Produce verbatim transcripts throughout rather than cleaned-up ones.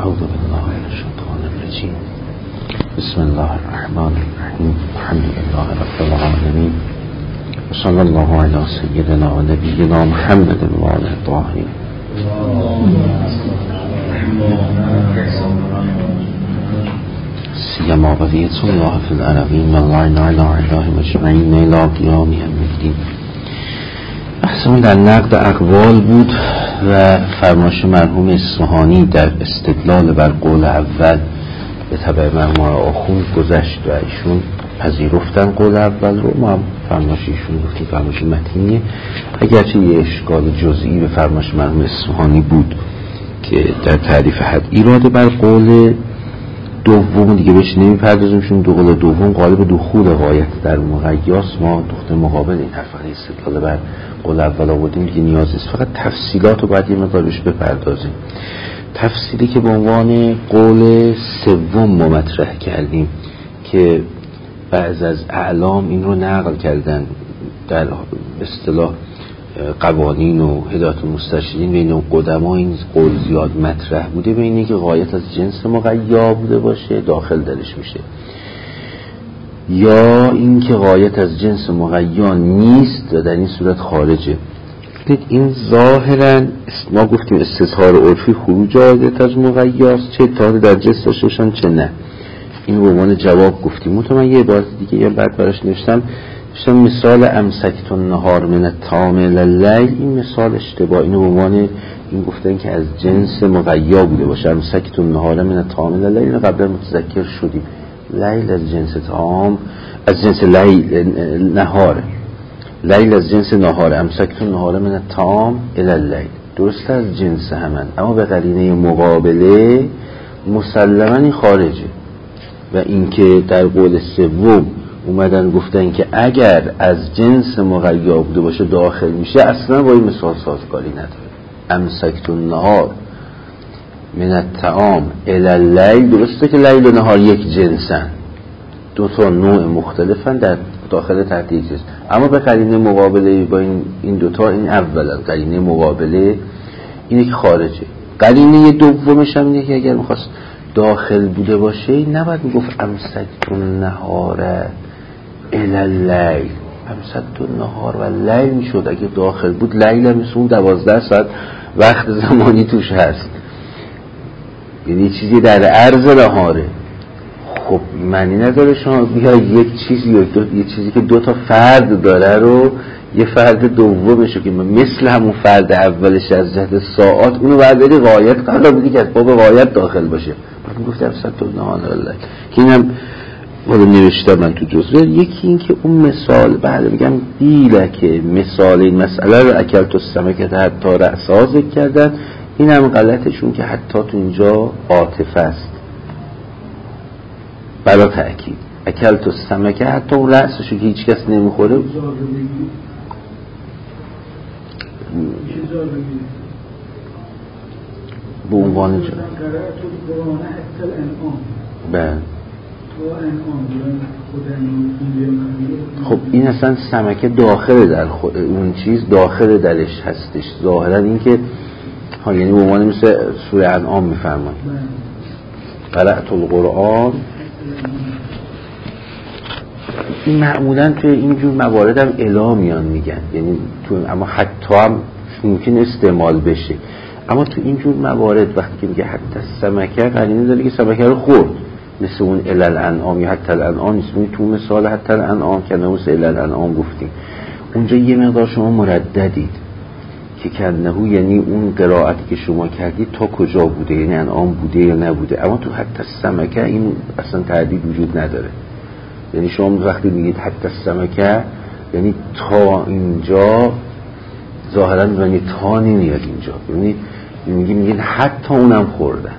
اعوذ بالله من الشیطان الرجیم. بسم الله الرحمن الرحیم. الحمد لله رب العالمین و صلی الله علی سیدنا و نبینا محمد وآله الطاهرین. سیما بقیت الله فی الارضین و الله علی اله مجمعین الی قیام یوم الدین. بحثمون در نقد اقوال بود و فرمایش مرحوم اصفهانی در استدلال بر قول اول به تبع مرحوم آخوند گذشت و ایشون پذیرفتن قول اول رو. ما هم فرمایش ایشون گفتیم فرمایش متینیه، اگرچه یه اشکال جزئی به فرمایش مرحوم اصفهانی بود که در تعریف حد ایراده بر قول دوم دیگه بهش نمیپردازیم، چون دو قول دوم غالب دخول غایت در مقیاس. ما دخت مقابل این حرف استدلال بر قول اول آوردیم دیگه نیاز نیست، فقط تفصیلات رو باید یه مقدار بهش بپردازیم. تفصیلی که به عنوان قول سوم ما مطرح کردیم که بعض از اعلام این رو نقل کردن در اصطلاح قوانین و هدایت المسترشدین بین قدما این قول زیاد مطرح بوده، به اینه که غایت از جنس مقیا بوده باشه داخل درش میشه، یا اینکه غایت از جنس مقیا نیست و در این صورت خارجه. این ظاهرا ما گفتیم استظهار عرفی خروج غایت از مقیاست، چه اتحاد در جنس داشته باشن چه نه. این به عنوان جواب گفتیم. مطمئن یه عبارت دیگه یا بعد براش نوشتم شما مثال امسکت النهار من الطعام الی اللیل، این مثال اشتباه. اینو به عنوان این گفتن که از جنس مقیا بوده باشه. امسکت النهار من الطعام الی اللیل اینو قبلا متذکر شدیم. لیل از جنس طعام، از جنس لیل نهار، لیل از جنس نهار. امسکت النهار من الطعام الی اللیل درست از جنس همن، اما به قرینه مقابله مسلما این خارجه. و اینکه در قول سوم اومدن گفتن که اگر از جنس مقیا بوده باشه داخل میشه، اصلا با این مثال سازگاری نداره. امسکت النهار من الطعام الی اللیل، درسته که لیل و نهار یک جنسن، دو تا نوع مختلفن در داخل تحت یک جنس، اما به قرینه مقابله با این این دو تا این اولا قرینه مقابله اینه که خارجه. قرینه دومش هم اینه که اگر می‌خواست داخل بوده باشه نباید میگفت امسکت النهار الی اللیل، امسکت النهار و لیل میشد. اگه داخل بود لیل هم مثل اون دوازده ساعت وقت زمانی توش هست، یعنی چیزی در عرض نهاره. خب معنی نداره شما بیا یک چیزی یا دو، یه چیزی که دو تا فرد داره رو یه فرد دومشو که مثل همون فرد اولش از جهت ساعات اونو برداری غایت قرار بدی که از باب غایت داخل باشه. بعد میگفتم امسکت النهار الی اللیل که اینم ولی نوشته من تو جزوه. یکی این که اون مثال بعد بگم دیله که مثال این مسئله رو اکلت السمکه حتی رأسها ذکر کردن، این هم غلطشون که حتی تو اینجا عاطفه است برای تأکید. اکلت السمکه حتی اون رأسشو که هیچ کس نمیخوره به عنوان جا بله. خب این اصلا سمکه داخل در خود اون چیز داخل درش هستش ظاهرا. این که ها یعنی به عنوان مثل سوره انعام میفرمایید قرأت القرآن. این معمولا توی اینجور موارد هم الا میان میگن، یعنی تو اما حتی هم ممکن استعمال بشه، اما تو اینجور موارد وقتی که میگه حتی سمکه قرینه داره که سمکه رو خورد، مثل اون الی الانعام یا حتی الانعام نیست. تو مثال حتی الانعام که مثل الی الانعام گفتیم اونجا یه مقدار شما مرددید که کنهو، یعنی اون قرائتی که شما کردید تا کجا بوده، یعنی انعام بوده یا نبوده. اما تو حتی سمکه این اصلا تردید وجود نداره. یعنی شما وقتی میگید حتی سمکه یعنی تا اینجا ظاهرا یعنی تا نمیاد اینجا، یعنی میگی میگید حتی اونم خوردن.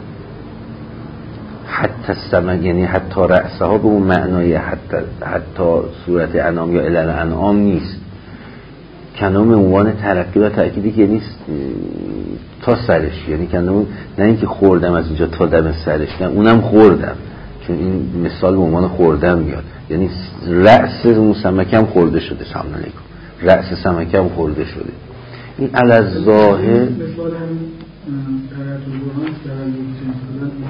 حتی سمک یعنی حتی رأسه ها به اون معنای حتی حتی صورت انعام یا الی الانعام نیست. کنام عنوان ترقی و تأکیدی که یعنی تا سرش، یعنی کنام نه اینکه خوردم از اینجا تا دم سرش، نه اونم خوردم، چون این مثال به عنوان خوردم میاد. یعنی رأس اون سمکم خورده شده. سلام علیکم، رأس سمکم خورده شده. این علی الظاهر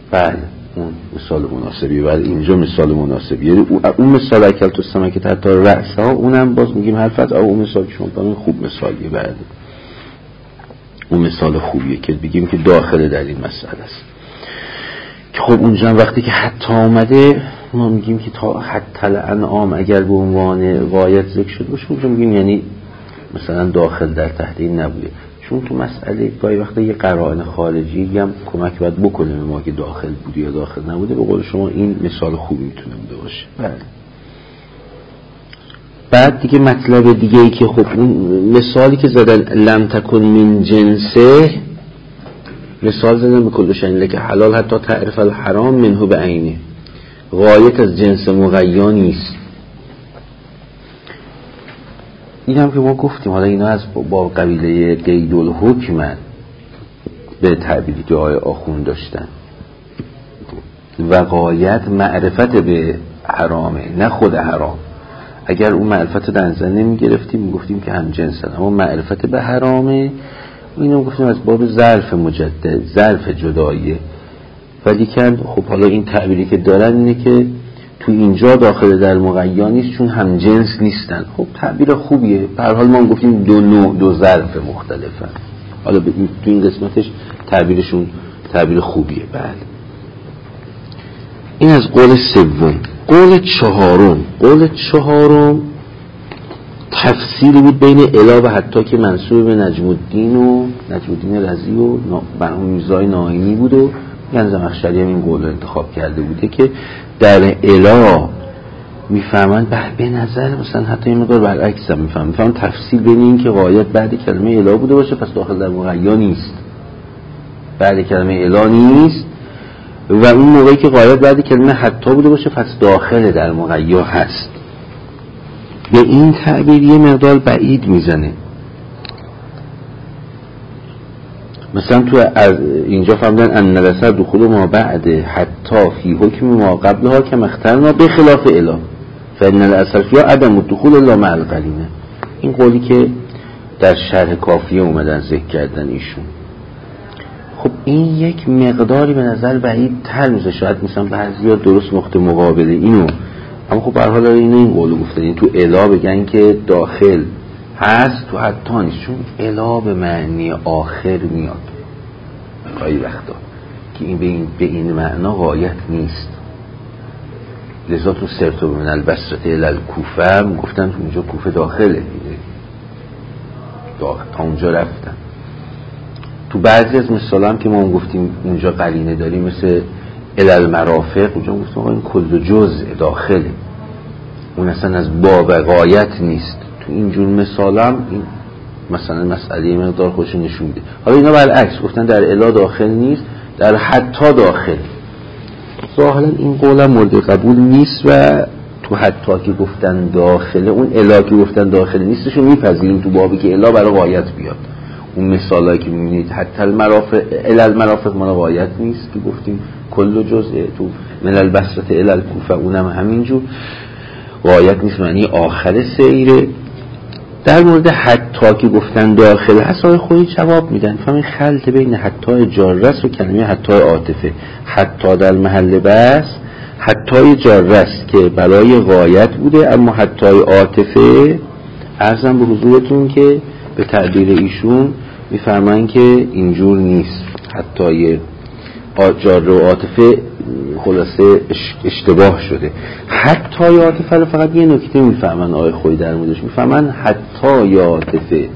بله اون مثال مناسبیه. بله اینجا مثال مناسبیه. اون مثال اکل تو سمکه حتی رأس ها اونم باز میگیم حرفت او اون مثال که شما بگیم خوب مثالیه. بله اون مثال خوبیه که بگیم که داخل در این مسئله است. که خب اونجا وقتی که حتی آمده ما میگیم که تا حتی الانعام اگر به عنوان غایت ذکر شده باشه اونجا میگیم یعنی مثلا داخل در تحت این نبوده، چون تو مسئله گاهی وقتا یه قرائن خارجی هم کمک باید بکنه به ما که داخل بوده یا داخل نبوده. به قول شما این مثال خوبی میتونه بوده باشه. بله. بعد دیگه مطلب دیگه ای که خب اون مثالی که زدن لم تکن من جنسه، مثال زدن به کل شیء که حلال حتی تعرف الحرام منه به عینه، غایت از جنس مغیا نیست. این هم که ما گفتیم حالا اینا از با قبیله قید الحکم به تعبیری که آقای آخوند داشتن و غایت معرفت به حرامه نه خود حرام. اگر اون معرفت در نظر نمی گرفتیم می گفتیم که هم جنسن، اما معرفت به حرامه اینو گفتیم از باب ظرف مجدد، ظرف جداییه. ولی که خب حالا این تعبیری که دارن اینه که تو اینجا داخل در مغیا نیست چون هم جنس نیستن. خب تعبیر خوبیه. به هر حال ما گفتیم دو نوع دو ظرف مختلفن. حالا تو این قسمتش تعبیرشون تعبیر خوبیه. بله این از قول سوم. قول چهارم، قول چهارم تفسیری بود بین الا و حتی که منسوب به نجم الدین و نجم الدین رضی و بنو میرزای ناینی بود و یعنی زمخشری هم این قول رو انتخاب کرده بوده که در الا میفهمن به نظر مثلا حتی این مقدار برعکس هم میفهمن میفهمن تفصیل بین این که غایت بعد کلمه الا بوده باشه پس داخل در مغیا نیست، بعد کلمه الا نیست، و اون موقعی که غایت بعد کلمه حتی بوده باشه پس داخل در مغیا هست. به این تعبیر یه مقدار بعید میزنه. مثلا تو اینجا فهمدن ان نرسل دخول ما بعد حتی فی حکم ما قبلها که مخترنا به خلاف الا فان الاصل فیها عدم الدخول الا مع القرینه. این قولی که در شرح کافیه اومدن ذکر کردن ایشون. خب این یک مقداری به نظر بعید تر میشه. شاید مثلا بعضیا درست نقطه مقابل اینو، اما خب به هر حال اینو این قولو گفتن این تو الا بگن که داخل هست تو حتی نیست، چون الا به معنی آخر میاد گاهی وقتا که این به این, به این معنا غایت نیست. لذا تو سرتو من البصره الی الکوفه گفتن تو اونجا کوفه داخله داخل تا اونجا رفتن. تو بعضی از مثالا هم که ما گفتیم اونجا قرینه داریم مثل الی المرافق اونجا گفتیم این کل جزء داخله، اون اصلا از باب غایت نیست. تو اینجور مثال هم این مثلا مسئله مقدار خوش نشون میده. حالا اینا برعکس گفتن در الا داخل نیست در حتی داخل. ظاهرا این قول هم مورد قبول نیست و تو حتی که گفتن داخله اون الا که گفتن داخل نیستشون میپذیریم تو بابی که الا برای غایت بیاد. اون مثالایی که میبینید حتی المرافق الی المرافق مال غایت نیست که گفتیم کل جزء، تو من البصره الی الکوفه اونم همینجور غایت نیست معنی آخر سیره. در مورد حتی که گفتن داخل هست خودی جواب میدن فهمین خلط بین حتی جارس و کلمه حتی عاطفه. حتی در محل بس حتی جارس که برای غایت بوده، اما حتی عاطفه عرضم به حضورتون که به تعبیر ایشون میفهمن که اینجور نیست. حتی جار و عاطفه خلاصه اشتباه شده. حتی عاطفه رو فقط یه نکته میفهمن آقای خویی در موردش میفهمن حتی عاطفه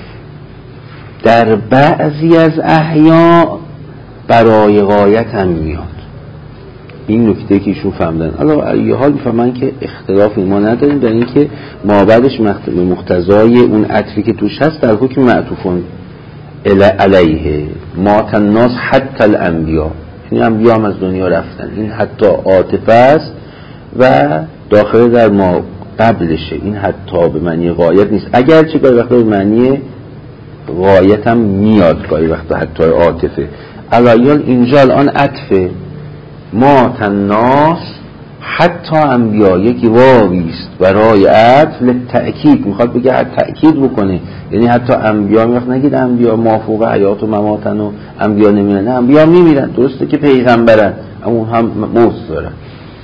در بعضی از احیا برای غایت هم میاد. این نکته که ایشون فهمدن. حالا ایه حال میفهمن که اختلاف ما نداریم در این که ما بعدش مقتضای اون عطفی که توش هست در حکم معطوفون علیه ما الناس حتی الانبیا، این انبیا هم از دنیا رفتن. این حتی عاطفه است و داخل در ما قبلشه. این حتی به معنی غایت نیست، اگرچه گاهی وقتا به معنی غایت هم میاد گاهی وقتا حتی عاطفه. علایال اینجا الان عطفه ما الناس حتی انبیا یک واویست برای عطف للتأکید، میخواد بگه تأکید بکنه، یعنی حتی انبیا میخواد نگید انبیا مافوق حیات و مماتن و انبیا نمیرن، انبیا میمیرن، درسته که پیغمبرن اما اون هم موت دارن،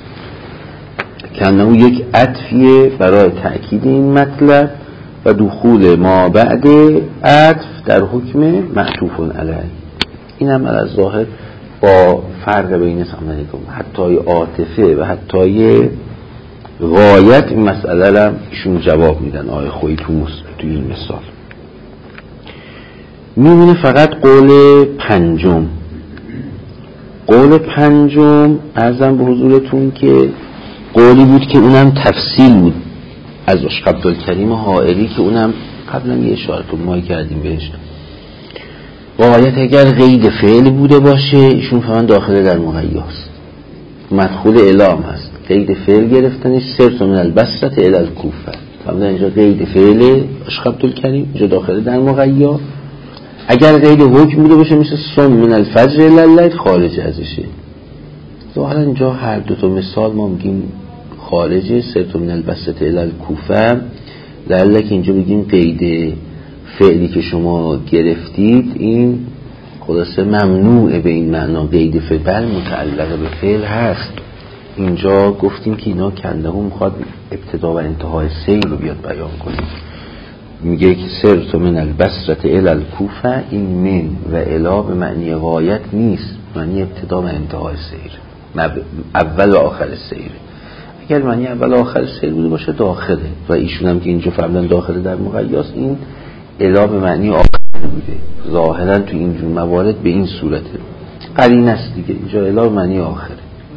کنه یک عطفیه برای تأکید این مطلب و دخول ما بعد عطف در حکم معطوف علیه. این هم از ظاهر با فرق بین سامنه حتی عاطفه و حتی غایت این مسئله هم ایشون جواب میدن. آیه خویی تو, تو این مثال میمونه فقط قول پنجم. قول پنجم عرضم به حضورتون که قولی بود که اونم تفصیل بود از عبدالکریم حائری که اونم قبلا یه اشاره تو ما کردیم بهش. غایت اگر قید فعل بوده باشه ایشون فهمن داخله در مغیاست، مدخول اعلام هست، قید فعل گرفتنش سرت من البصره الی الکوفه، فهمن اینجا قید فعل عشق عبدالکریم اینجا داخله در مغیا. اگر قید حکم بوده باشه مثل صم من الفجر الی الليل خارج ازشه. ظاهرا اینجا هر دو تا مثال ما میگیم خارجه، سرت من البصره الی الکوفه، لعل که اینجا بگیم قید فعلی که شما گرفتید این خلاصه ممنوعه به این معنا قید فعل، بل متعلق به فعل هست. اینجا گفتیم که اینا کنده هم میخواد ابتدا و انتهای سیر رو بیاد بیان کنیم. میگه که سرت من البصره الی الکوفه، این من و الی به معنی غایت نیست، معنی ابتدا و انتهای سیر، اول و آخر سیر. اگر معنی اول و آخر سیر بوده باشه داخله، و ایشون هم که اینجا فهمیدن داخله در مغیاست، این الی به معنی آخر بوده. ظاهرا تو اینجور موارد به این صورته، قرینه است دیگه، اینجا الی به معنی آخره.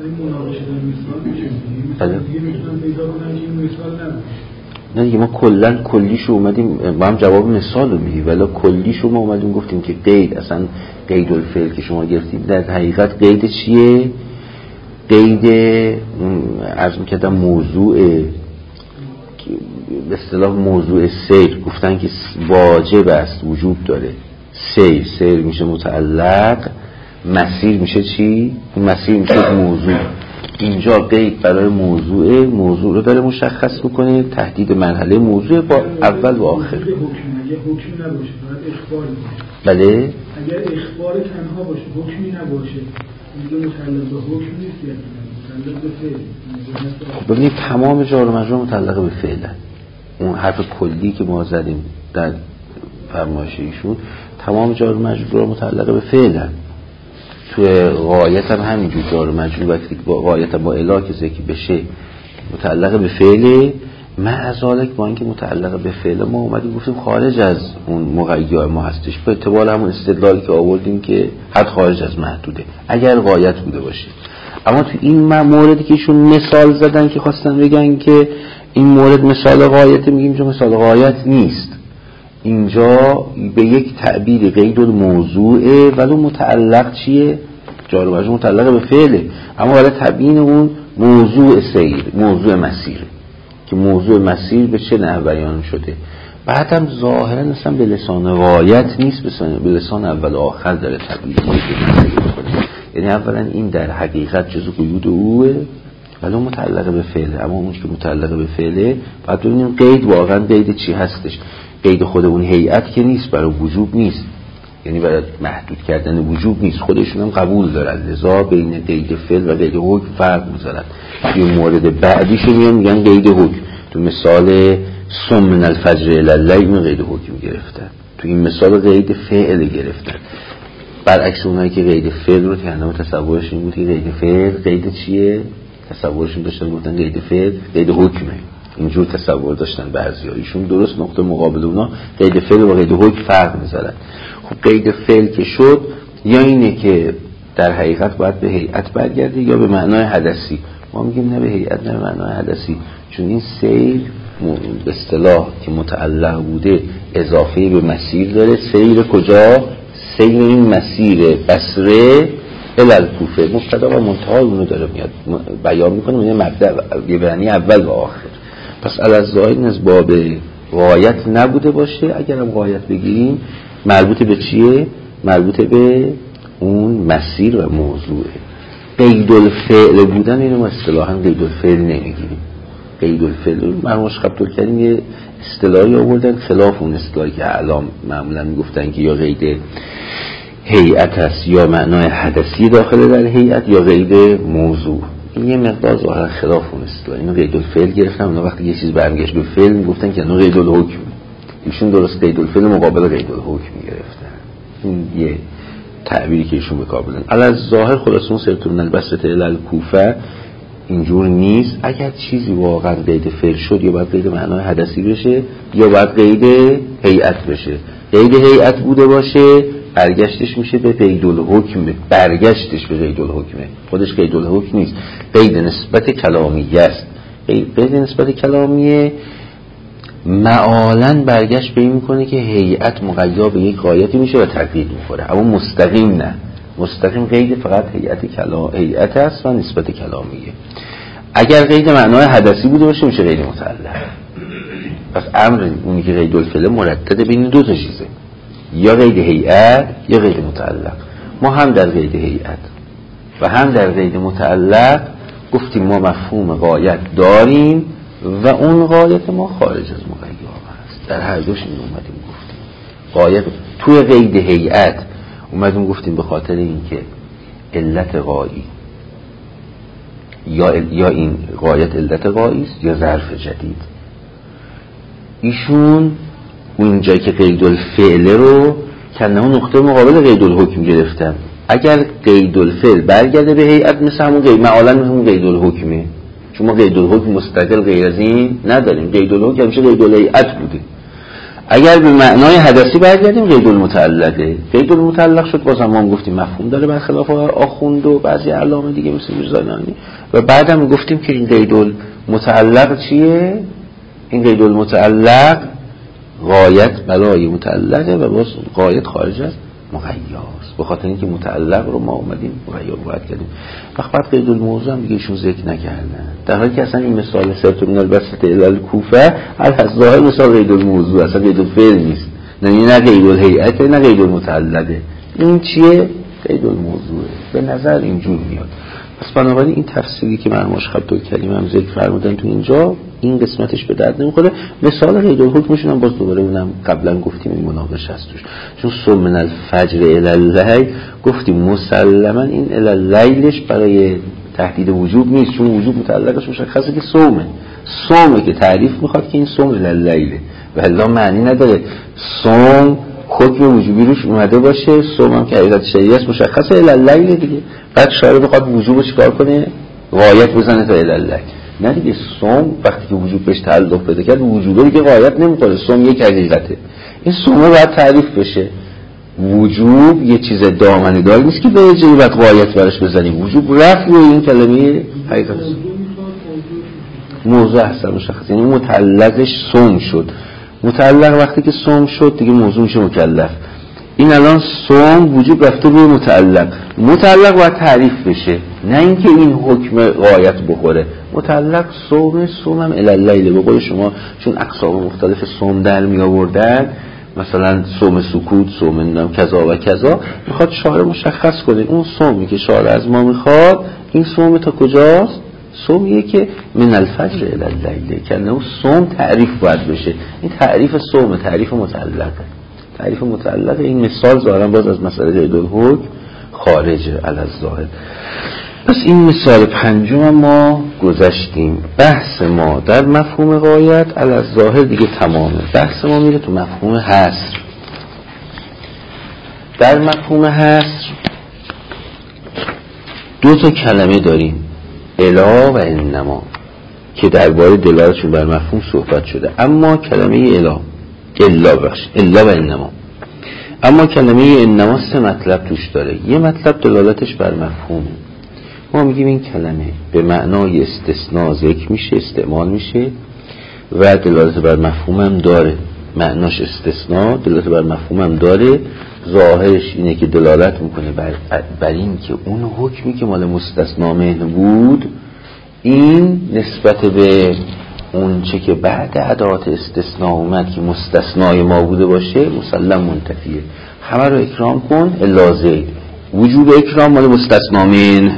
نه دیگه ما کلن کلیشو اومدیم با هم جواب مثال رو میدیم، ولی کلیشو ما اومدیم گفتیم که قید اصلا قید الفعل که شما گرفتید در حقیقت قید چیه؟ قید عرض میکردم موضوع به اصطلاح موضوع سیر، گفتن که واجب است وجوب داره، سیر سیر میشه متعلق، مسیر میشه چی؟ مسیر میشه موضوع. اینجا قید برای موضوع موضوع رو داره مشخص میکنه، تهدید مرحله موضوع با اول و آخر. اگه حکم نباشه باید اخبار باشه. بله اگر اخبار تنها باشه حکمی نباشه اینجا متعلق به حکم نیست، یعنی متعلق به فعل. خب ببینید تمام جار و مجرور متعلق به فعله. اون حرف کلی که ما زدیم در فرمایش ایشون تمام جار و مجرور متعلق به فعله. توی غایت هم همینجور جار و مجرور وقتی با غایت با الی که ذکر بشه متعلق به فعله، معذالک با اینکه متعلق به فعل ما اومدیم گفتیم خارج از اون مغیّر ما هستش، به اعتبار همون استدلالی که آوردیم که حد خارج از محدوده اگر غایت بوده باشه. اما تو این موردی که ایشون مثال زدن که خواستن بگن که این مورد مثال غایت، میگیم اینجا مثال غایت نیست، اینجا به یک تعبیر قید الموضوعه ولو متعلق چیه؟ جار و مجرور متعلق به فعله، اما برای تبیین اون موضوع سیر، موضوع مسیر، که موضوع مسیر به چه نحو بیان شده. بعد هم ظاهرا اصلا به لسان غایت نیست، به لسان اول و آخر داره تبیین میکنه. یعنی اولا این در حقیقت جزء قیود اوه ولو متعلق به فعله، اما اون که متعلق به فعله بعد ببینیم قید واقعا قید چی هستش. قید خود اون هیئت که نیست، برای وجوب نیست، یعنی برای محدود کردن وجوب نیست، خودشون هم قبول دارن، لذا بین قید فعل و قید حکم فرق میذارن. توی مورد بعدیشو میان میگن قید حکم، تو مثال صم من الفجر الی الليل قید حکم گرفتن، تو این مثال قید فعل گرفتن. برعکس اونایی که قید فعل رو تنها تصورش این بود که قید فعل قید چیه؟ تصورشون داشتن گفتن قید فعل قید حکمه، اینجور تصور داشتن بعضی‌ها. ایشون درست نقطه مقابل اونا قید فعل و قید حکم فرق می‌ذارن. خب قید فعل که شد یا اینه که در حقیقت باید به هیئت برگرده یا به معنای حدثی. ما میگیم نه به هیئت نه به معنای حدثی، چون این سیر به اصطلاح که متعلق بوده اضافه به مسیر داره. سیر کجا؟ سیر این مسیر بصره الی الکوفه، مبتدا و منتها اونو داره میاد بیان میکنه، میگه مبدا یعنی اول و آخر. پس الظاهر از باب غایت نبوده باشه، اگرم غایت بگیریم مربوط به چیه؟ مربوط به اون مسیر و موضوعه. قید الفعل بودن اینو ما اصطلاحاً قید الفعل نمیگیریم. قید الفعل مرحوم عبدالکریم یه اصطلاحی آوردن خلاف اون اصطلاحی که اعلام معمولا میگفتن که یا قید هیئت است یا معنای حدثی داخل در هیئت یا قید موضوع. این یه مقدار ظاهرا خلاف اون اصطلاح. اینو قید الفعل گرفتن، اونا وقتی یه چیز برمیگشت به فعل میگفتن که اینو قید الحکم. ایشون درست قید الفعل مقابل قید الحکم گرفتن. این یه تعبیری که ایشون بکابلن. علی ظاهر خلاصون سرتون البسط الالکوفه اینجور نیست. اگر چیزی واقعا قید فعل شد یا باید قید معنای حدثی بشه یا باید قید هیئت بشه. قید هیئت بوده باشه برگشتش میشه به قید الحکم، برگشتش به قید الحکمه، خودش قید الحکم نیست، قید نسبت کلامیه است. قید نسبت کلامیه معالاً برگشت به این میکنه که هیئت مقیا به یک غایتی میشه و تقیید میخوره، اما مستقیم نه. مستقیم قید فقط هیئت کلا هیئت است و نسبت کلامیه. اگر قید معنای حدثی بوده باشه میشه قید متعلق. پس امر اونی که قید الفعل مردد بین دو تا چیزه، یا قید هیئت یا قید متعلق. ما هم در قید هیئت و هم در قید متعلق گفتیم ما مفهوم غایت داریم و اون غایت ما خارج از مقیام است. در هر دوش این اومدیم گفتیم غایت توی قید هیئت اومدیم گفتیم به خاطر اینکه علت غایی یا یا این غایت علت غایی است یا ظرف جدید. ایشون اون جایی که قید الفعل رو کنه نقطه مقابل قید الحکم گرفتن. اگر قید الفعل برگرده به هیئت مثل همون قید معالاً مثل همون قید الحکمه، چون ما قید الحکم مستقل غیر از این نداریم. قید الحکم همیشه قید الهیئت بوده. اگر به معنای حدثی برگردیم قید المتعلقه. قید المتعلق شد باز هم گفتیم مفهوم داره برخلاف آخوند و بعضی علامه دیگه مثل میرزایانی. و بعدم گفتیم که این قید المتعلق چیه؟ این قید المتعلق غایت برای متعلقه و باز غایت خارج از مقیاست. به خاطر اینکه متعلق رو ما اومدیم مقیا باید کردیم. وقت بعد قید الموضوع هم دیگه ایشون ذکر نکردن، در حالی که اصلا این مثال سرت من البسط الالکوفه از ظاهر مثال قید الموضوع اصلا قید الفعل نیست، نه نه قید الهیئت نه قید المتعلقه. این چیه؟ قید الموضوعه. به نظر اینجور میاد. پس بنابراین این تفسیری که مرحوم عبدالکریم هم ذکر فرمودن تو اینجا این قسمتش به درد نمیخوره. مثال قید الحکمشون هم باز دوباره اونم قبلا گفتیم این مناقشه است توش، چون صوم من الفجر الی اللیل گفتیم مسلما این الی اللیلش برای تهدید وجوب نیست، چون وجوب متعلقش مشخصه که صومه. صومه که تعریف میخواد که این صوم الی اللیل و الا معنی نداره صوم حکم وجوبی روش اومده باشه. صوم هم که حقیقت شریعه است مشخصه الی اللیل دیگه. بعد شارع بخواد وجوبش چیکار کنه؟ غایت بزنه تا الی اللیل. نه دیگه صوم وقتی که وجوب بهش تعلق پیدا کرد وجوبه دیگه غایت نمی‌کنه. صوم یک حقیقته. این صوم باید تعریف بشه. وجوب یه چیز دامنه دار نیست که به جایی باید غایت برش بزنیم. وجوب رفع این کلمه حقیقت است. موضوع هست مشخص. یعنی متعلقش صوم شد. متعلق وقتی که صوم شد دیگه موضوع میشه مکلف. این الان صوم وجوب رفته به متعلق. متعلق باید تعریف بشه، نه اینکه این حکم غایت بخوره. متعلق صوم صوم هم الی اللیل به قول شما، چون اقسام مختلف صوم در می آوردن، مثلا صوم سکوت، صوم نام کذا و کذا، میخواد شارع مشخص کنه اون صومی که شارع از ما میخواد این صوم تا کجاست. صومیه که من الفجر الی اللیل کنه صوم تعریف باید بشه. این تعریف صوم، تعریف متعلقه. تعریف متعلق این مثال ظاهرا باز از مسئله قید الحکم خارجه علی الظاهر. پس این مثال پنجم ما گذشتیم. بحث ما در مفهوم غایت علی الظاهر دیگه تمامه. بحث ما میره تو مفهوم حصر. در مفهوم حصر دو تا کلمه داریم، الا و انما، که درباره دلالتشون بر مفهوم صحبت شده. اما کلمه الا الا بخش الا و انما اما کلمه انما سه مطلب توش داره. یه مطلب دلالتش بر مفهوم. ما میگیم این کلمه به معنای استثناء ذکر میشه، استعمال میشه و دلالت بر مفهوم هم داره. معناش استثناء، دلالت بر مفهوم هم داره. ظاهرش اینه که دلالت میکنه بر, بر این که اون حکمی که مال مستثنا منه بود این نسبت به اون چه که بعد ادعات استثناء اومد که مستثنای ما بوده باشه مسلم منتفیه. همه رو اکرام کن الا زید. وجوب اکرام مال مستثنا منه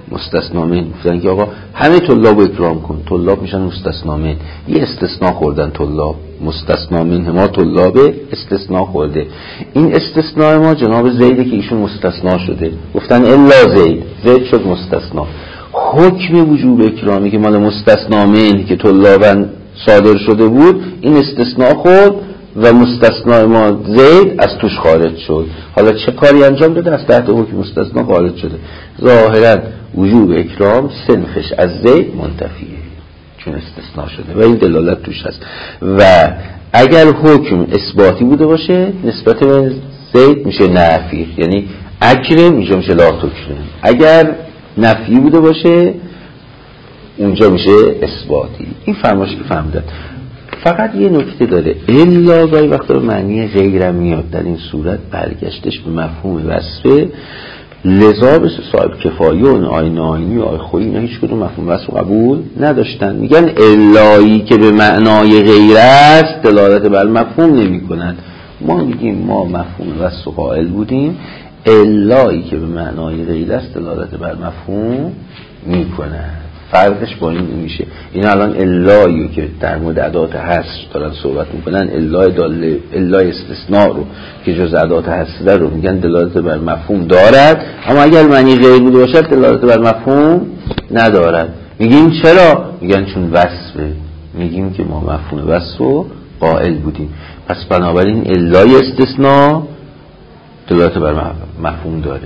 مستثنا من گفتن که آقا همه طلاب رو اکرام کن، طلاب میشن مستثنا من. یه استثناء خوردن طلاب، مستثنا من ما طلاب استثناء خورده. این استثناء ما جناب زیده که ایشون مستثنا شده، گفتن الا زید، زید شد مستثنا. حکم وجوب اکرامی که مال مستثنا من که طلابا صادر شده بود، این استثناء خورد و مستثنا ما زید از توش خارج شد. حالا چه کاری انجام داده؟ از تحت حکم مستثنا خارج شده. ظاهرا وجوب اکرام صنفش از زید منتفیه چون استثناء شده و این دلالت توش هست. و اگر حکم اثباتی بوده باشه نسبت به زید میشه نفی، یعنی اکرم میشه میشه لا تکرم. اگر نفی بوده باشه اونجا میشه اثباتی. این فرمایش که فهمیدن. فقط یه نکته داره، الا گاهی وقتا به معنی غیرم میاد. در این صورت برگشتش به مفهوم وصفه، لذا به صاحب کفایی و آیین آیینی و آی خویی اینا هیچ کدوم مفهوم وصف قبول نداشتن. میگن الایی که به معنای غیر است دلالت بر مفهوم نمی کنند. ما میگیم ما مفهوم وصف قائل بودیم، الایی که به معنای غیر است دلالت بر مفهوم میکنند. فرقش با این میشه. این الان الایی که در مورد ادات حصر دارن صحبت میکنن، الای داله الای استثناء رو که جز ادات حصر رو میگن دلالت بر مفهوم دارد، اما اگر معنی غیر بوده باشد دلالت بر مفهوم ندارد. میگیم چرا؟ میگن چون وصفه. میگیم که ما مفهوم وصف رو قائل بودیم، پس بنابراین الای استثناء دلالت بر مفهوم داره.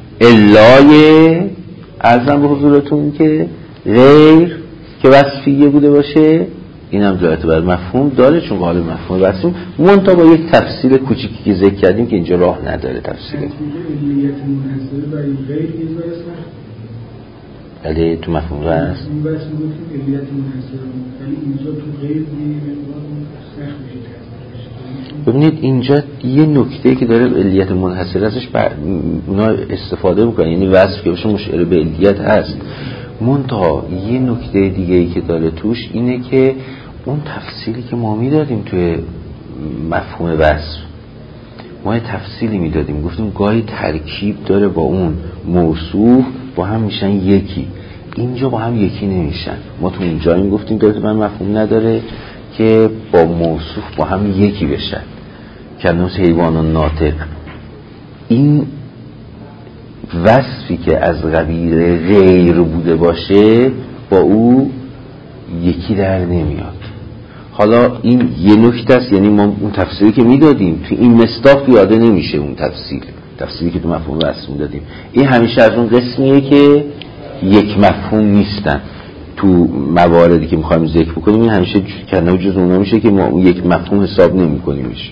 الای ارزم به حضورتون که غیر که وصفیه بوده باشه این هم دلالت بر مفهوم داره چون قائل مفهوم وصفیم، منتها با یک تفصیل کوچیکی که ذکر کردیم که اینجا راه نداره تفصیل. علیت منحصره برای غیر میذاره سخت. علیه تو مفهوم وصف این وصف میگفتیم علیت منحصره، ولی اینجا تو غیر میمقدار سخت میشه. ببینید اینجا یه نکته که داره علیت منحصره ازش بر... اونا استفاده میکنن، یعنی وصف که باشه مشعر به علیت هست. منتها یه نکته دیگه ای که داره توش اینه که اون تفصیلی که ما میدادیم توی مفهوم وصف، ما یه تفصیلی میدادیم، گفتیم گاهی ترکیب داره با اون موصوف با هم میشن یکی، اینجا با هم یکی نمیشن. ما تو اونجا این گفتیم داره من مفهوم نداره که با موصوف با هم یکی بشن، کنوس حیوان و ناطق. این وصفی که از قبیل غیر بوده باشه با او یکی در نمیاد. حالا این یه نکته است، یعنی ما اون تفسیری که میدادیم تو این مصداق پیاده نمیشه. اون تفسیر تفسیری که تو مفهوم وصف میدادیم این همیشه از اون قسمیه که یک مفهوم نیستن. تو مواردی که میخوایم ذکر بکنیم این همیشه کنه جز اونها میشه که ما یک مفهوم حساب نمی کنیمش.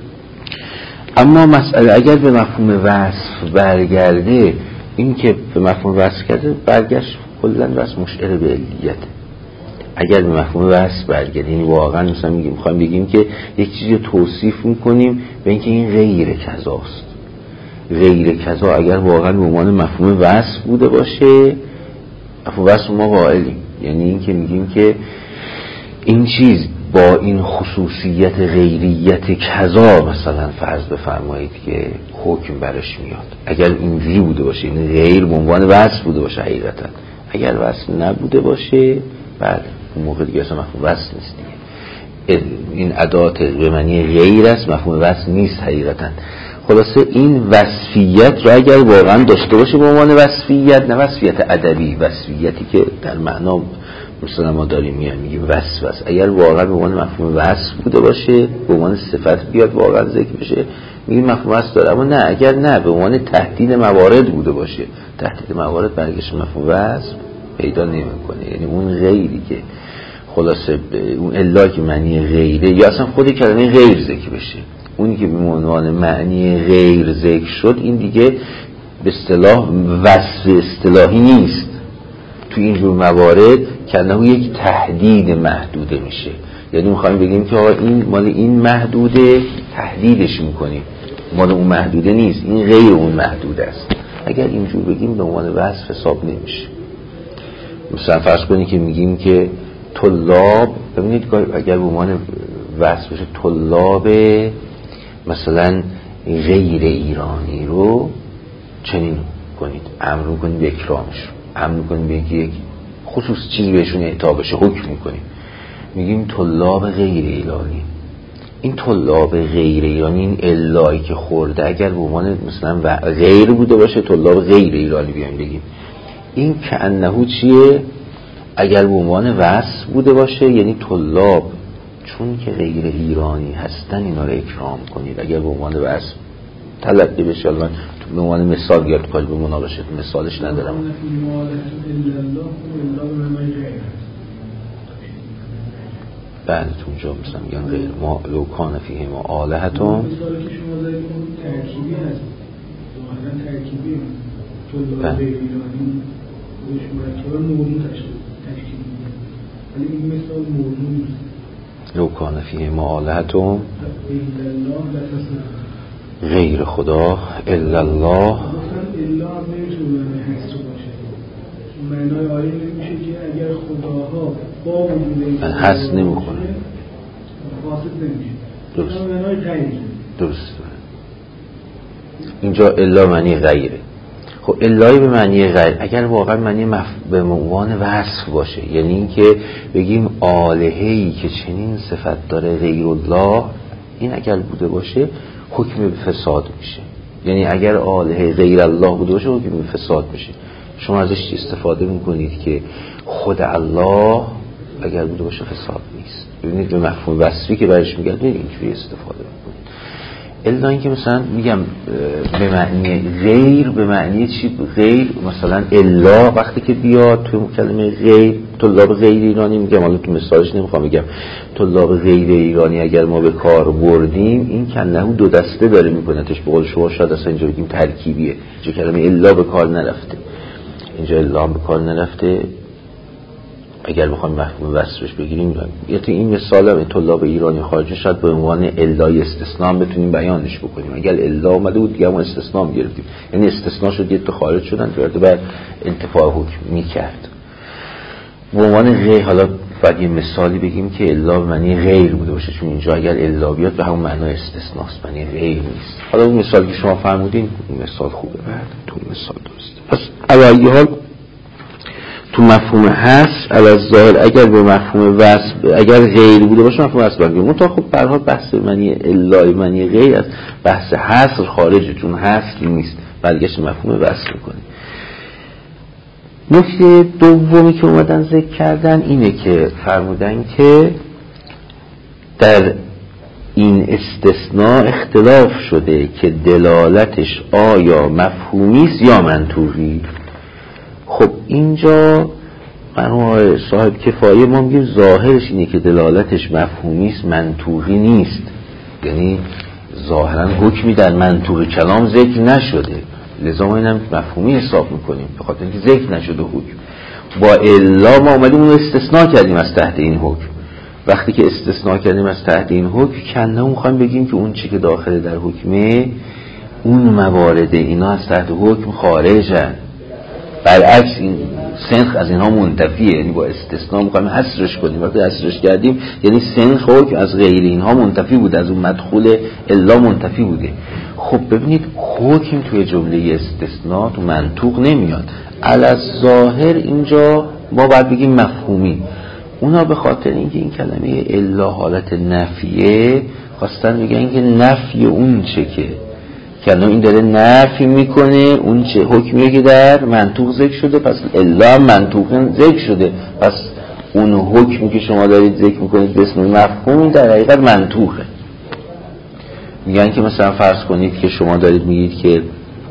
اما مسئله اگر به مفهوم وصف برگرده، این که به مفهوم وصف کرده برگشت کلن وصف مشعر به علیت. اگر به مفهوم وصف برگرده، یعنی واقعا مثلا میگیم میخوایم بگیم که یک چیزی توصیف میکنیم به اینکه این غیر کذاست، غیر کذا اگر واقعا به عنوان مفهوم وصف بوده باشه، مفهوم وصف ما قائلیم، یعنی این که میگیم که این چیز با این خصوصیت غیریت کذا مثلا فرض بفرمایید که حکم برش میاد. اگر اینجوری بوده باشه، این غیر به عنوان وصف بوده باشه حقیقتا، اگر وصف نبوده باشه بعد اون موقع دیگه اصلا مفهوم وصف نیست دیگه. این ادات به معنی غیر است، مفهوم وصف نیست حقیقتا. خلاصه این وصفیت را اگر واقعا داشته باشه به عنوان وصفیت، نه وصفیت ادبی، وصفیتی که در معنا مثلا ما داریم میگیم وصف است، اگر واقعا به عنوان مفهوم وصف بوده باشه، به عنوان صفت بیاد واقعا ذکر بشه، میگیم مفهوم وصف داره. اما نه، اگر نه به عنوان تهدید موارد بوده باشه، تهدید موارد برگشت مفهوم وصف پیدا نمیکنه. یعنی اون غیری که خلاصه اون الا که معنی غیره یا اصلا خود کلمه غیر ذکر بشه، اونی که به عنوان معنی غیر ذکر شد، این دیگه به اصطلاح وصف اصطلاحی نیست. تو اینجور موارد کنه یک تهدید محدوده میشه. یعنی میخوایم بگیم که این مال این محدوده، تهدیدش میکنیم، مال اون محدوده نیست، این غیر اون محدوده است. اگر اینجور بگیم به عنوان وصف حساب نمیشه. مثلا فرض کنید که میگیم که طلاب، ببینید اگر به عنوان وصف بشه طلاب مثلا غیر ایرانی رو چنین کنید، امر کنید به اکرامش، هم میکنیم به اینکه یک خصوص چیزی بهشون اعطا بشه، حکم میکنیم، میگیم طلاب غیر ایرانی. این طلاب غیر ایرانی، این الایی که خورده اگر به عنوان مثلا غیر بوده باشه، طلاب غیر ایرانی بیایم بگیم، این کأنه چیه؟ اگر به عنوان وصف بوده باشه یعنی طلاب چون که غیر ایرانی هستن اینا رو اکرام کنید. اگر به عنوان وصف تلقی بشه، الان تو به عنوان مثال گرد کاری به مناقشه مثالش ندارم. بله تو اونجا مثلا میگن غیر ما لو کان فیه ما آلهتون. مثالی که شما دارید اون ترکیبی هست، ظاهرا ترکیبی طلاب غیر ایرانی روش مرکب موضوع تشکیل میده، ولی این مثال موضوع نیست. لو کان فیه ما آلهتون غیر خدا الا الله. الا نمیتونه هست باشه. معنای آیه نمیشه که اگر خداها با وجود هست نمیکنه فاسد نمیشه. درست معنای غیر. درست. اینجا الا معنی غیره. خب الای به معنی غیر اگر واقعا معنی مف... به عنوان وصف باشه، یعنی اینکه بگیم الهه‌ای که چنین صفت داره غیر الله، این اگر بوده باشه حکم به فساد میشه. یعنی اگر الهه غیر الله بوده باشه حکم به فساد میشه. شما ازش استفاده میکنید که خود الله اگر بوده باشه فساد نیست. ببینید به مفهوم وصفی که برش میگن اینجوری استفاده میکنید. الا این که مثلا میگم به معنی غیر، به معنی چی؟ غیر مثلا الا وقتی که بیاد تو کلمه غیر، طلاب غیر ایرانی میگم، حالا تو مثالش نمیخوام بگم، طلاب غیر ایرانی اگر ما به کار بردیم این کنه دو دسته داره میکنتش. به قول شما شاید اصلا اینجا بگیم ترکیبیه، چه کلمه الا به کار نرفته، اینجا الا به کار نرفته. اگر بخوایم مفهوم وصفش بگیریم یا تو این مثال هم طلاب ایرانی خارجی شاید به عنوان الای استثناء بتونیم بیانش بکنیم. اگر الا اومده بود دیگه ما استثناء می‌گرفتیم، یعنی استثناء شد یه تو خارج شدن که بعد انتفاع حکم می‌کرد. به عنوان غیر حالا بعد یه مثالی بگیم که الا به معنی غیر بوده باشه، چون اینجا اگر الا بیاد به همون معنای استثناست، معنی غیر نیست. حالا اون مثالی که شما فرمودین اون مثال خوبه، بعد تو مثال درسته. پس علی حال تو مفهوم هست علی ظاهر اگر به مفهوم وصف اگر غیر بوده باشه مفهوم وصف بگیم. اون تا خب به هر حال بحث معنی الا معنی غیر از بحث حصر خارجه، چون حصر نیست، برگشت مفهوم وصف میکنه. نکته دومی که اومدن ذکر کردن اینه که فرمودن که در این استثناء اختلاف شده که دلالتش آیا مفهومی است یا منطوقی. خب اینجا قانون صاحب کفایه ما میگیم ظاهرش اینه که دلالتش مفهومی است منطوقی نیست، یعنی ظاهرا حکمی در منطوق کلام ذکر نشده، لذا ما اینم مفهومی حساب میکنیم به خاطر اینکه ذکر نشده حکم. با الا ما اومدیم اون استثناء کردیم از تحت این حکم. وقتی که استثناء کردیم از تحت این حکم کنه میخوایم بگیم که اون چی که داخل در حکمه اون موارد اینا از تحت حکم خارجن، برعکس این سنخ از اینها منتفیه. یعنی با استثناء میخوایم حصرش کنیم، وقتی حصرش کردیم یعنی سنخ حکم از غیر اینها منتفی بوده، از اون مدخول الا منتفی بوده. خب ببینید حکم توی جمله استثناء تو منطوق نمیاد، علی الظاهر اینجا ما باید بگیم مفهومی. اونا به خاطر اینکه این کلمه الا حالت نفیه خواستن میگن که نفی اون چه که که این داره نفی میکنه اون چه حکمیه که در منطوق ذکر شده، پس الا منطوق ذکر شده، پس اون حکمی که شما دارید ذکر میکنید به اسم مفهوم در حقیقت منطوقه. میگن که مثلا فرض کنید که شما دارید میگید که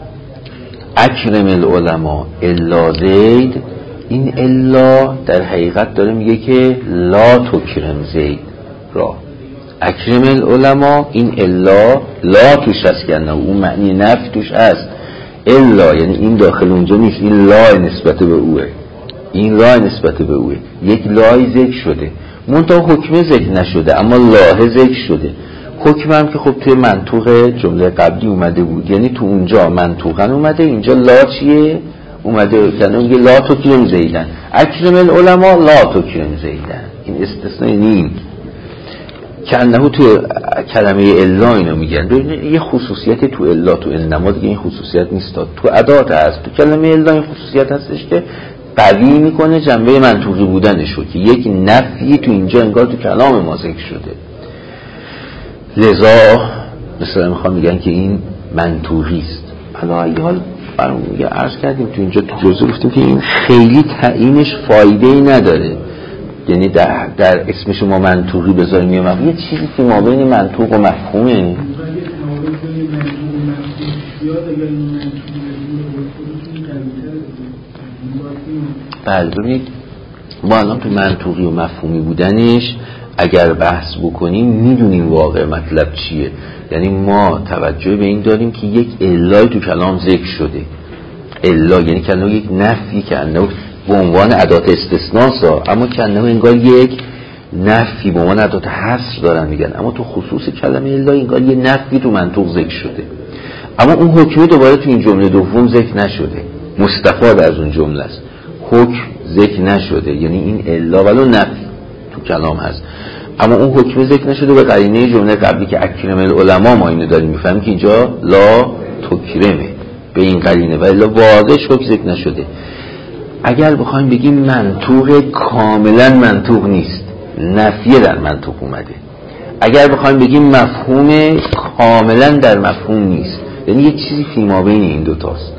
اکرم العلماء الا زید، این الا در حقیقت داره میگه که لا تکرم زید را. اکرم العلماء این الا لا توش هست کنه، اون معنی نفی توش هست. الا یعنی این داخل اونجا نیست، این لا نسبت به اوه، این لا نسبت به اوه، یک لای ذکر شده منتها حکمه ذکر نشده اما لاه ذکر شده. حکم هم که خب توی منطوق جمله قبلی اومده بود، یعنی تو اونجا منطوقن اومده، اینجا لا چیه اومده کنه، میگه لا تکرم زیدن، اکرم العلماء لا تکرم زیدن. این استثناء نیم که انهو توی کلمه الا اینو میگن. ببینید یه خصوصیت تو الا تو انما دیگه این خصوصیت نیست، تو ادات هست. تو کلمه الا این خصوصیت هستش که قوی میکنه جنبه منطوقی بودنش رو که یک نفی تو اینجا انگار تو کلام ما ذکر شده. لذا مثلا میخوام میگن که این منطوقی است. حالا ای حال برام میگه عرض کردیم تو اینجا تو جزء گفتیم که این خیلی تعیینش فایده ای نداره، یعنی در, در اسم شما منطوقی بذاریم یا مفهوم، یه چیزی که ما بین منطوق و مفهومه. بله ببینید ما الان تو منطوقی و مفهومی بودنش اگر بحث بکنیم میدونیم واقع مطلب چیه، یعنی ما توجه به این داریم که یک علای تو کلام ذکر شده. علا یعنی کلام یک نفی که انه به عنوان ادات استثناء، اما که انه انگار یک نفی به عنوان ادات حصر دارن میگن، اما تو خصوص کلمه علا انگار یک نفی تو منطوق ذکر شده، اما اون حکم دوباره تو این جمله دوم ذکر نشده، مستفاد از اون جمله است، حکم ذکر نشده، یعنی این علا ولو نفی تو کلام هست اما اون حکم ذکر نشده. به قرینه جمله قبلی که اکرم العلماء ما اینو داریم میفهمیم که اینجا لا تکرمه به این قرینه و الا واضح حکم ذکر نشده. اگر بخوایم بگیم منطوق کاملا منطوق نیست، نفیه در منطوق اومده. اگر بخوایم بگیم مفهوم کاملا در مفهوم نیست، یعنی یک چیزی فیما بین این دوتاست.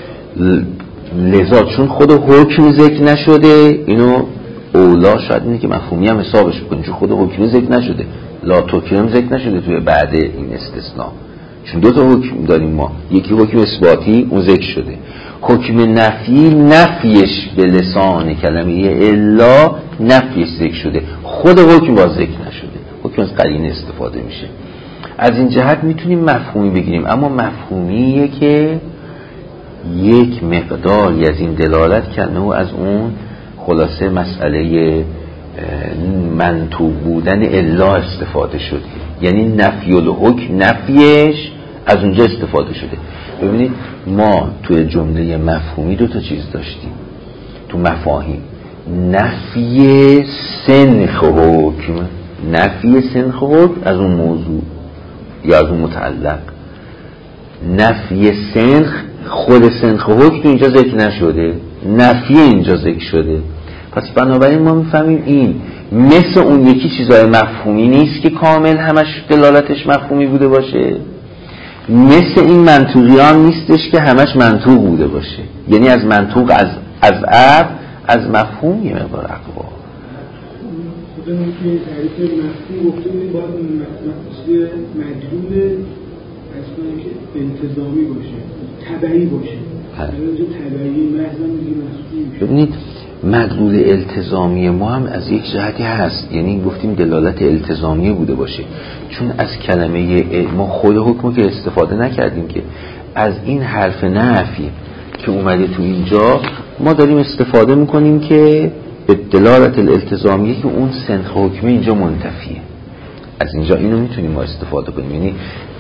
لذا چون خود حکم ذکر نشده اینو اولا شاید اینه که مفهومی هم حسابش بکنیم، چون خود حکم ذکر نشده، لا تکرم ذکر نشده توی بعد این استثناء، چون دو تا حکم داریم ما، یکی حکم اثباتی اون ذکر شده، حکم نفی نفیش به لسان کلمه الا نفیش ذکر شده، خود حکم باز ذکر نشده، حکم از قرینه استفاده میشه. از این جهت میتونیم مفهومی بگیریم، اما مفهومیه که یک مقداری از این دلالت کنه و از اون خلاصه مسئله منطوق بودن الا استفاده شده، یعنی نفی الحکم نفیش از اونجا استفاده شده. ببینید ما توی جمله مفهومی دو تا چیز داشتیم تو مفاهیم، نفی سنخ حکم، نفی سنخ حکم از اون موضوع یا از اون متعلق، نفی سنخ خود سنخ حکم تو اینجا ذکر نشده، نفی اینجا ذکر شده. پس بنابراین ما میفهمیم این مثل اون یکی چیزای مفهومی نیست که کامل همش دلالتش مفهومی بوده باشه، مثل این منطوقی هم نیستش که همش منطوق بوده باشه، یعنی از منطوق از از عرب از مفهوم یه مقدار اقوا. خودمون که تعریف مفهوم گفتیم باید مفهوم مجرور اصلا که انتظامی باشه، تبعی باشه. اینجا تبعی محض میگیم مفهوم. ببینید مدلول التزامی ما هم از یک جهتی هست، یعنی گفتیم دلالت التزامی بوده باشه، چون از کلمه ما خود حکم که استفاده نکردیم که از این حرف نفی که اومده تو اینجا ما داریم استفاده میکنیم که به دلالت الالتزامی که اون سنخ حکمی اینجا منتفیه. از اینجا اینو میتونیم ما استفاده کنیم، یعنی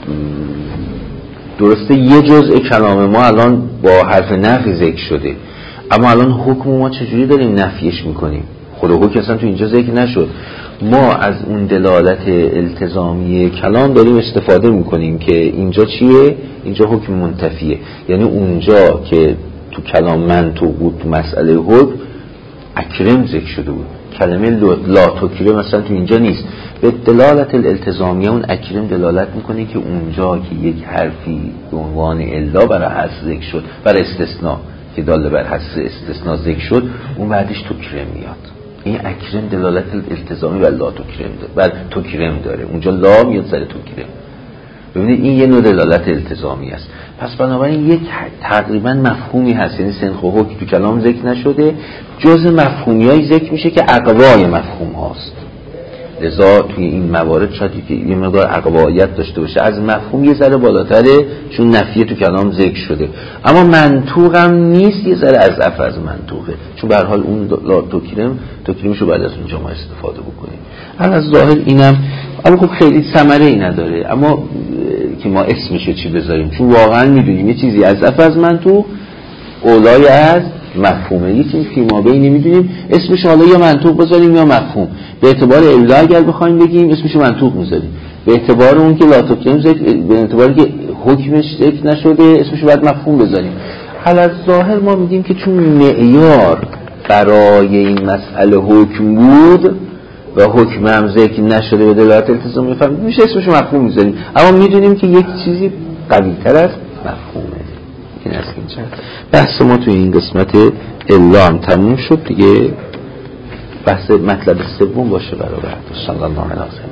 درسته یه جزء کلام ما الان با حرف نفی ذکر شده، اما الان حکم ما چجوری داریم نفیش میکنیم؟ خود حکم اصلا تو اینجا ذکر نشد، ما از اون دلالت التزامی کلام داریم استفاده میکنیم که اینجا چیه؟ اینجا حکم منتفیه، یعنی اونجا که تو کلام منطوق بود تو مسئله حکم اکرم ذکر شده بود، کلمه لا تکرم مثلا تو اینجا نیست. به دلالت الالتزامی اون اکرم دلالت میکنه که اونجا که یک حرفی به عنوان الا برای حذف ذکر شد، برای استثناء که داله بر حذف استثناء ذکر شد، اون بعدش تکرم میاد. این اکرم دلالت الالتزامی و لا تکرم داره، بعد تکرم داره، اونجا لا میاد سر تکرم. ببینید این یه نوع دلالت التزامی است. پس بنابراین یک تقریبا مفهومی هست، یعنی سنخ و حکم تو کلام ذکر نشده، جز مفهومیایی ذکر میشه که اقوای مفهوم هاست. لذا توی این موارد شاید که یه مقدار اقوایت داشته باشه، از مفهوم یه ذره بالاتره چون نفیه تو کلام ذکر شده، اما منطوق هم نیست، یه ذره از اف از منطوقه، چون به هر حال اون لا تکرم تکریمشو بعد از اونجا ما استفاده بکنیم. از ظاهر اینم اما خب خیلی ثمره ای نداره، اما که ما اسمشو چی بذاریم، چون واقعا میدونیم یه چیزی از اف از منطوق اولای از مفهومه، یه چیزی که ما بین نمیدونیم اسمش حالا یا منطوق بذاریم یا مفهوم. به اعتبار الا اگر بخوایم بگیم اسمشو منطوق میذاریم، به اعتبار اون که لا تکرم ذکر، به اعتباری که حکمش ذکر نشده اسمشو باید مفهوم بذاریم. حالا ظاهر ما میگیم که چون معیار برای این مسئله حکم بود و حکم هم ذکر نشده به دلالت التزام میفهمید میشه اسمشو مفهوم میذاریم، اما میدونیم که یک چیزی قوی تر از مفهومه. این است اینجا بحث ما توی این قسمت الا هم تموم شد دیگه. بحث مطلب سوم باشه برای بعد. صلی الله علیه و